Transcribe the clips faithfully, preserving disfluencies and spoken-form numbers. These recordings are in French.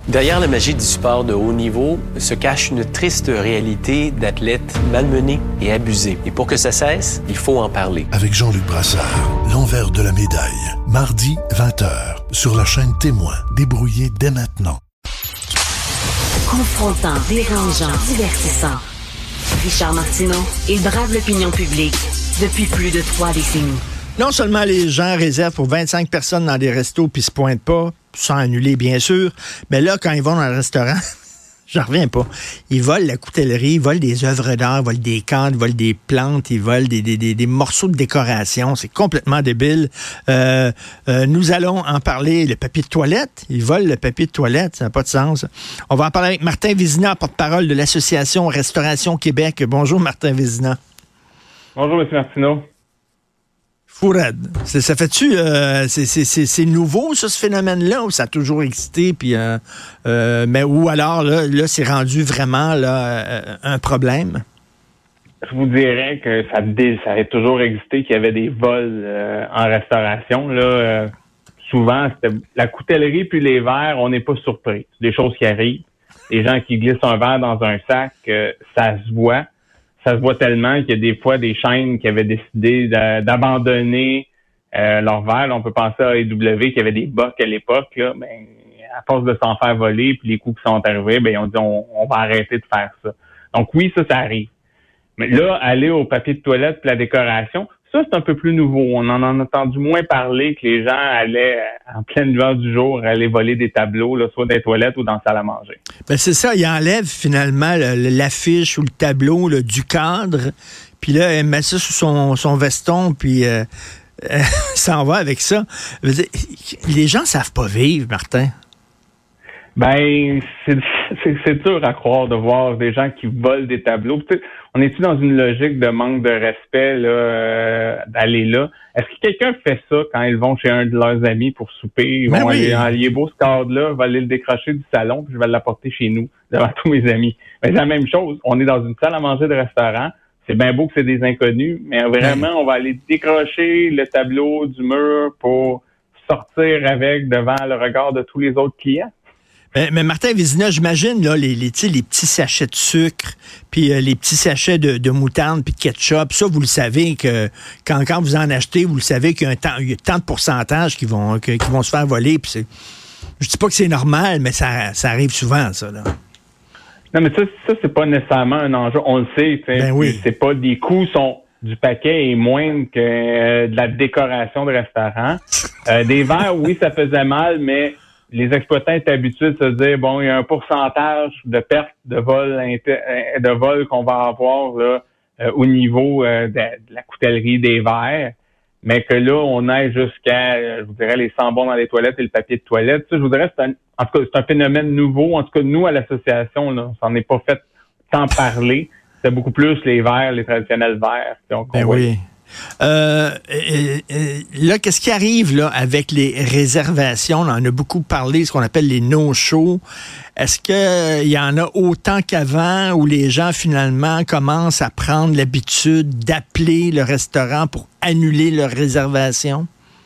Derrière la magie du sport de haut niveau se cache une triste réalité d'athlètes malmenés et abusés. Et pour que ça cesse, il faut en parler. Avec Jean-Luc Brassard, l'envers de la médaille. Mardi, vingt heures, sur la chaîne Témoin. Débrouillé dès maintenant. Confrontant, dérangeant, divertissant. Richard Martineau, il brave l'opinion publique depuis plus de trois décennies. Non seulement les gens réservent pour vingt-cinq personnes dans des restos puis se pointent pas, sans annuler bien sûr, mais là, quand ils vont dans le restaurant, j'en reviens pas. Ils volent la coutellerie, ils volent des œuvres d'art, ils volent des cannes, ils volent des plantes, ils volent des, des, des, des morceaux de décoration. C'est complètement débile. Euh, euh, nous allons en parler. Le papier de toilette, ils volent le papier de toilette, ça n'a pas de sens. On va en parler avec Martin Vézina, porte-parole de l'Association Restauration Québec. Bonjour, Martin Vézina. Bonjour, M. Martineau. Fourade. C'est, ça fait-tu, euh, c'est, c'est, c'est, c'est nouveau, ça, ce phénomène-là, ou ça a toujours existé, puis, euh, euh, mais ou alors, là, là c'est rendu vraiment là, euh, un problème? Je vous dirais que ça, ça a toujours existé, qu'il y avait des vols euh, en restauration. Là, euh, souvent, c'était la coutellerie puis les verres, on n'est pas surpris. C'est des choses qui arrivent. Les gens qui glissent un verre dans un sac, euh, ça se voit. Ça se voit tellement qu'il y a des fois des chaînes qui avaient décidé de, d'abandonner euh, leurs verres. Là, on peut penser à A E W qui avait des bocs à l'époque. Là, ben, à force de s'en faire voler, puis les coups qui sont arrivés, ben, on dit on, on va arrêter de faire ça. Donc oui, ça, ça arrive. Mais là, aller au papier de toilette puis la décoration, ça, c'est un peu plus nouveau. On en a entendu moins parler que les gens allaient, en pleine lueur du jour, aller voler des tableaux, là, soit dans les toilettes ou dans la salle à manger. Ben c'est ça, il enlève finalement le, l'affiche ou le tableau là, du cadre, puis là, il met ça sous son, son veston, puis euh, euh, s'en va avec ça. Les gens savent pas vivre, Martin. Ben, c'est, c'est, c'est dur à croire de voir des gens qui volent des tableaux. Peut-être, on est-tu dans une logique de manque de respect là, euh, d'aller là? Est-ce que quelqu'un fait ça quand ils vont chez un de leurs amis pour souper? Ils ben vont oui. aller, il est beau ce cadre-là, je vais aller le décrocher du salon, puis je vais l'apporter chez nous, devant tous mes amis. Mais c'est la même chose. On est dans une salle à manger de restaurant. C'est bien beau que c'est des inconnus, mais vraiment, ben. on va aller décrocher le tableau du mur pour sortir avec devant le regard de tous les autres clients. Mais, mais Martin Vézina, j'imagine là, les, les, les petits sachets de sucre, puis euh, les petits sachets de, de moutarde, puis de ketchup. Ça, vous le savez que quand, quand vous en achetez, vous le savez qu'il y a, un temps, il y a tant de pourcentages qui vont, que, qui vont se faire voler. Puis c'est, je dis pas que c'est normal, mais ça, ça arrive souvent, ça. Là. Non, mais ça, ça c'est pas nécessairement un enjeu. On le sait. Ben oui. C'est pas des coûts sont du paquet est moindre que euh, de la décoration de restaurant. Euh, des verres, oui, ça faisait mal, mais les exploitants étaient habitués de se dire, bon, il y a un pourcentage de pertes de vol de vol qu'on va avoir là euh, au niveau euh, de, de la coutellerie des verres, mais que là, on aille jusqu'à, je vous dirais, les sambons dans les toilettes et le papier de toilette. Ça, je vous dirais, c'est un, en tout cas, c'est un phénomène nouveau. En tout cas, nous, à l'association, là, on s'en est pas fait tant parler. C'est beaucoup plus les verres, les traditionnels verres. Donc, ben oui. Euh, euh, euh, là, qu'est-ce qui arrive là avec les réservations? Là, on a beaucoup parlé, ce qu'on appelle les no-shows. Est-ce qu'il y en a autant qu'avant où les gens finalement commencent à prendre l'habitude d'appeler le restaurant pour annuler leur réservation?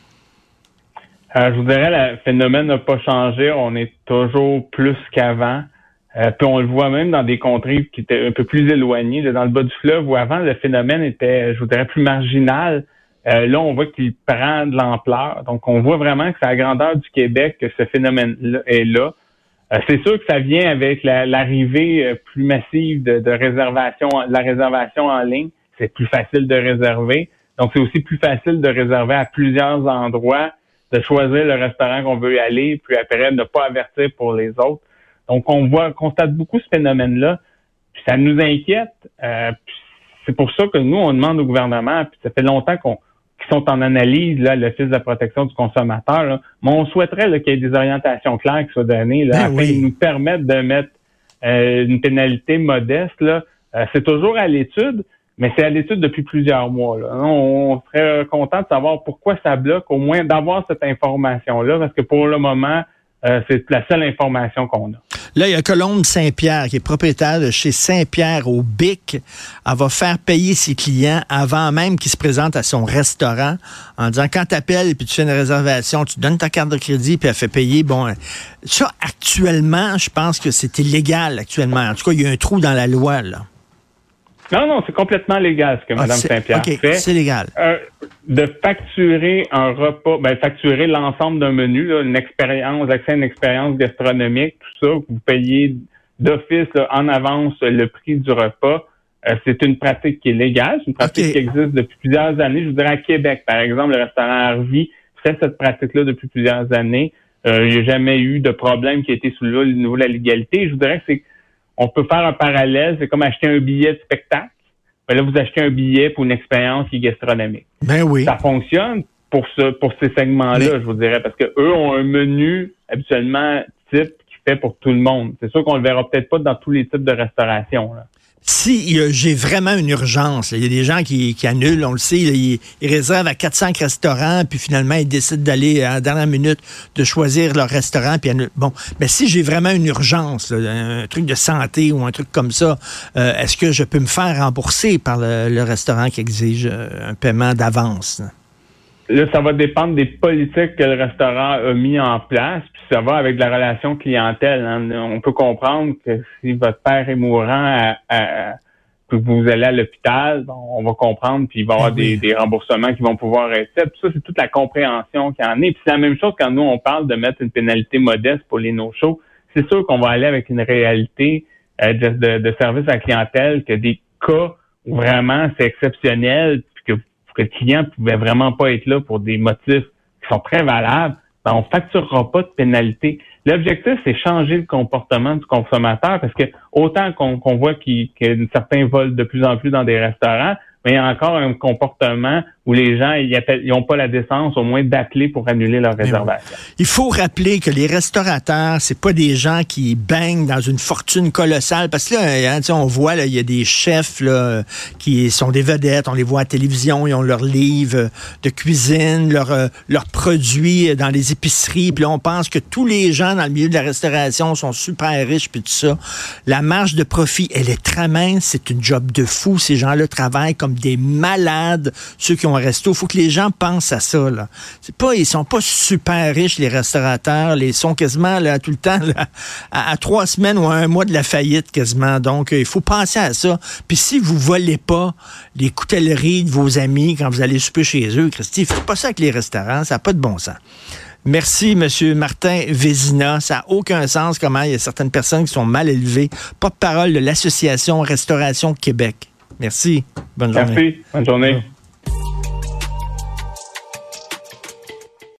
Euh, je vous dirais, le phénomène n'a pas changé. On est toujours plus qu'avant. Euh, puis on le voit même dans des contrées qui étaient un peu plus éloignées, là, dans le bas du fleuve, où avant le phénomène était, je vous dirais, plus marginal. Euh, là, on voit qu'il prend de l'ampleur. Donc, on voit vraiment que c'est à la grandeur du Québec que ce phénomène-là est là. Euh, c'est sûr que ça vient avec la, l'arrivée euh, plus massive de, de réservation, de la réservation en ligne. C'est plus facile de réserver. Donc, c'est aussi plus facile de réserver à plusieurs endroits, de choisir le restaurant qu'on veut y aller, puis après, ne pas avertir pour les autres. Donc, on voit, on constate beaucoup ce phénomène-là, puis ça nous inquiète. Euh, puis c'est pour ça que nous, on demande au gouvernement, puis ça fait longtemps qu'on qu'ils sont en analyse, là, l'Office de la protection du consommateur, là, mais on souhaiterait là, qu'il y ait des orientations claires qui soient données, là, ben afin oui. de nous permettre de mettre euh, une pénalité modeste. Là. Euh, c'est toujours à l'étude, mais c'est à l'étude depuis plusieurs mois. Là. On, on serait content de savoir pourquoi ça bloque, au moins d'avoir cette information-là, parce que pour le moment, Euh, c'est la seule information qu'on a. Là, il y a Colombe Saint-Pierre qui est propriétaire de chez Saint-Pierre au Bic. Elle va faire payer ses clients avant même qu'ils se présentent à son restaurant en disant quand tu appelles et puis tu fais une réservation, tu donnes ta carte de crédit puis elle fait payer. Bon, ça, actuellement, je pense que c'est illégal actuellement. En tout cas, il y a un trou dans la loi, là. Non, non, c'est complètement légal ce que ah, Mme Saint-Pierre okay, fait. C'est légal. Euh, de facturer un repas, ben facturer l'ensemble d'un menu, là, une expérience, l'accès à une expérience gastronomique, tout ça, vous payez d'office là, en avance le prix du repas. Euh, c'est une pratique qui est légale, c'est une pratique okay. qui existe depuis plusieurs années. Je vous dirais à Québec, par exemple, le restaurant Harvey fait cette pratique-là depuis plusieurs années. Euh, il n'y a jamais eu de problème qui a été soulevé au niveau de la légalité. Je vous dirais que c'est on peut faire un parallèle, c'est comme acheter un billet de spectacle. Ben là, vous achetez un billet pour une expérience qui est gastronomique. Ben oui. Ça fonctionne pour ce, pour ces segments-là, Mais... je vous dirais, parce que eux ont un menu habituellement type qui fait pour tout le monde. C'est sûr qu'on le verra peut-être pas dans tous les types de restauration, là. Si euh, j'ai vraiment une urgence, il y a des gens qui, qui annulent, on le sait, là, ils, ils réservent à quatre cents restaurants, puis finalement, ils décident d'aller à la dernière minute, de choisir leur restaurant, puis annulent. Bon, mais si j'ai vraiment une urgence, là, un truc de santé ou un truc comme ça, euh, est-ce que je peux me faire rembourser par le, le restaurant qui exige euh, un paiement d'avance? Là? Là, ça va dépendre des politiques que le restaurant a mis en place, puis ça va avec la relation clientèle. Hein. On peut comprendre que si votre père est mourant, à, à, que vous allez à l'hôpital, on va comprendre, puis il va y avoir oui. des, des remboursements qui vont pouvoir être faits. Puis ça, c'est toute la compréhension qu'il y en est. Puis c'est la même chose quand nous, on parle de mettre une pénalité modeste pour les no-shows. C'est sûr qu'on va aller avec une réalité euh, de, de, de service à la clientèle, que des cas où vraiment c'est exceptionnel, que le client pouvait vraiment pas être là pour des motifs qui sont très valables, ben on facturera pas de pénalité. L'objectif, c'est changer le comportement du consommateur parce que autant qu'on, qu'on voit qu'il, que certains volent de plus en plus dans des restaurants, mais il y a encore un comportement où les gens ils n'ont pas la décence au moins d'appeler pour annuler leur réservation. Oui. Il faut rappeler que les restaurateurs, c'est pas des gens qui baignent dans une fortune colossale parce que là, hein, on voit là, il y a des chefs là, qui sont des vedettes, on les voit à la télévision, ils ont leurs livres de cuisine, leurs leurs produits dans les épiceries, puis là on pense que tous les gens dans le milieu de la restauration sont super riches puis tout ça. La marge de profit, elle est très mince, c'est une job de fou, ces gens-là travaillent comme des malades, ceux qui ont un resto. Il faut que les gens pensent à ça, là. C'est pas, ils sont pas super riches, les restaurateurs. Ils sont quasiment, là, tout le temps, là, à, à trois semaines ou à un mois de la faillite, quasiment. Donc, euh, il faut penser à ça. Puis si vous volez pas les coutelleries de vos amis quand vous allez souper chez eux, Christy, faites pas ça avec les restaurants. Ça n'a pas de bon sens. Merci, M. Martin Vézina. Ça n'a aucun sens comment il y a certaines personnes qui sont mal élevées. Porte-parole de l'Association Restauration Québec. Merci. Bonne journée. Merci. Bonne journée.